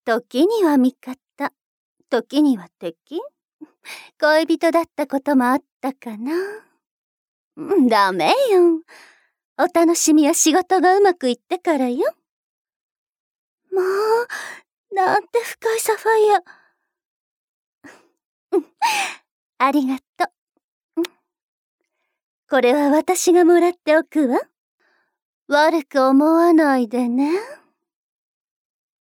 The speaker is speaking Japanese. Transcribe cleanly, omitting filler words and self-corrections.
時には味方、時には敵。恋人だったこともあったかな。ダメよ。お楽しみは仕事がうまくいってからよ。もう、なんて深いサファイア。ありがとう。これは私がもらっておくわ。悪く思わないでね。